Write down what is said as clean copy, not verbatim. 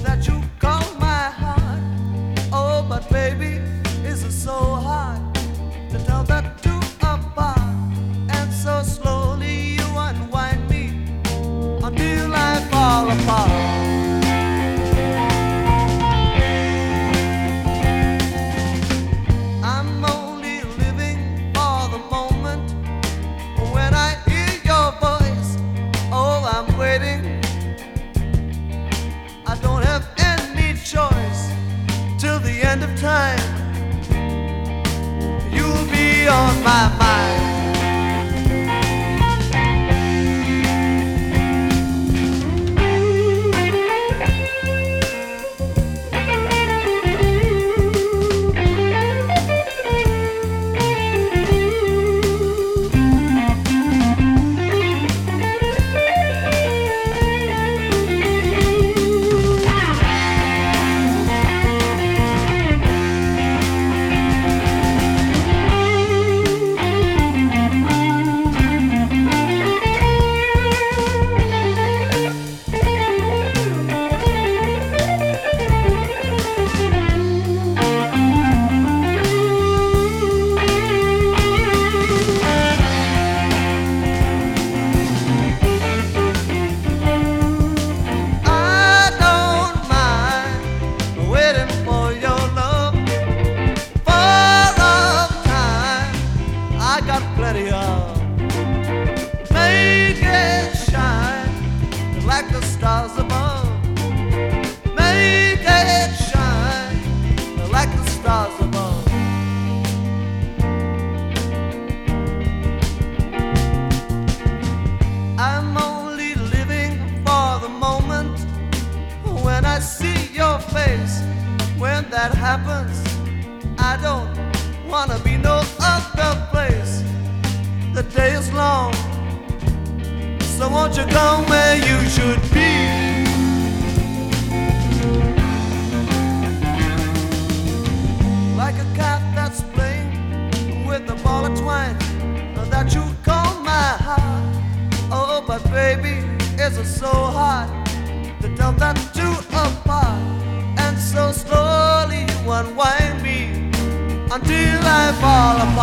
that you call my heart. Oh, but baby, is it so hard to tell the two apart? And so slowly you unwind me until I fall apart. I'm only living for the moment when I hear your voice. Oh, I'm waiting. I don't have any choice till the end of time. You'll be on my mind. Plenty of. Make it shine like the stars above. Make it shine like the stars above. I'm only living for the moment when I see your face. When that happens, I don't wanna be no other place. The day is long, so won't you come where you should be? Like a cat that's playing with a ball of twine that you call my heart. Oh, but baby, is it so hard to tell that two apart? And so slowly you unwind me until I fall apart.